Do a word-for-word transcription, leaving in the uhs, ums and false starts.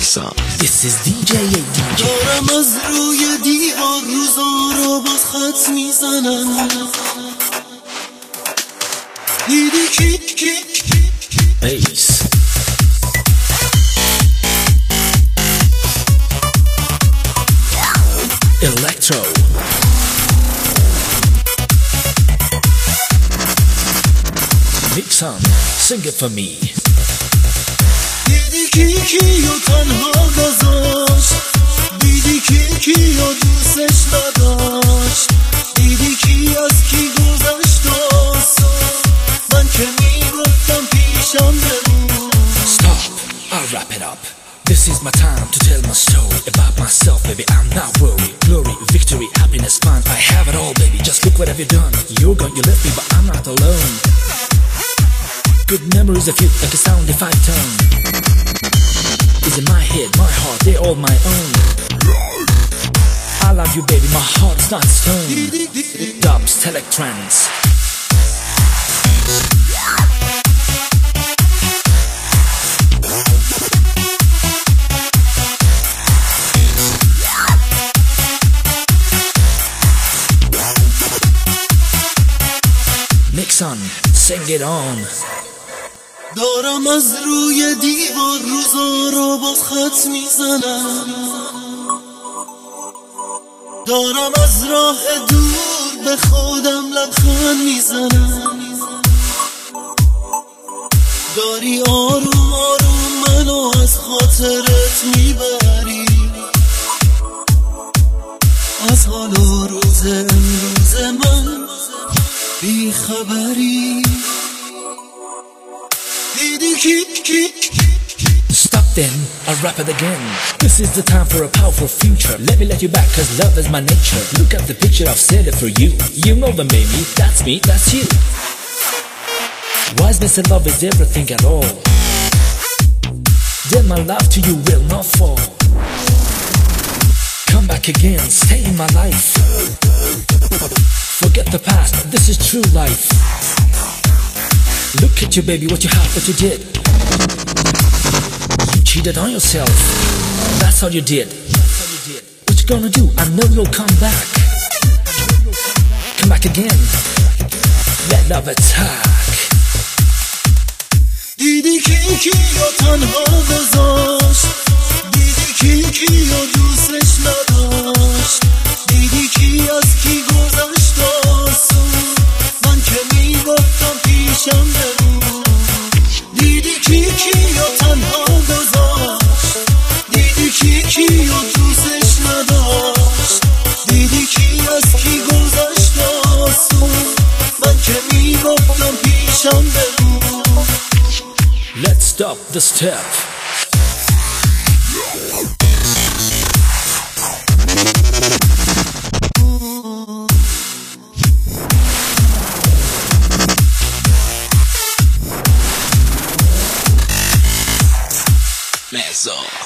Mixon. This is دی جی دی جی. دارم از روی دیوار روزا رو باز خط میزنم. دیدی کیک کیک بیس Electro Mixon, sing it for me. دیدی کی کیو تنها گذاشت، دیدی کی کیو دوستش نداشت، دیدی کی از کی گذشت من که میگفتم پیشم بمون. Stop, I'll wrap it up. This is my time to tell my story about myself, baby. I'm not worried. Glory, victory, happiness, fun. I have it all, baby. Just look what have you done. You're gone, you left me, but I'm not alone. Good memories of you, like a sound if I tone. Is in my head, my heart, they're all my own. I love you, baby. My heart's not stone. Dubs, Telectrans. Mixon, sing it on. دارم از روی دیوار روزا رو باز خط میزنم. دارم از راه دور به خودم لبخند میزنم. داری آروم آروم منو از خاطرت میبری، از حال و روز امروز من بی خبری. دیدی کیک کیک Stop then, I'll rap it again. This is the time for a powerful future. Let me let you back, cause love is my nature. Look at the picture, I've said it for you. You know them, baby, that's me, that's you. Wiseness and love is everything at all. Then my love to you will not fall. Come back again, stay in my life. Forget the past, this is true life. Look at you, baby, what you have, what you did. You cheated on yourself, that's all you did. What you gonna do? I know you'll come back. Come back again, let love attack. دیدی کی کیو تنها گذاشت، دیدی کی کیو دوستش نداشت، دیدی کی از کی گذشت من که میگفتم پیشم بمون. دیدی کی کیو تنها گذاشت، دیدی کی کیو دوستش نداشت، دیدی کی از کی گذشت من که میگفتم پیشم بمون. Let's stop the step. Mixon.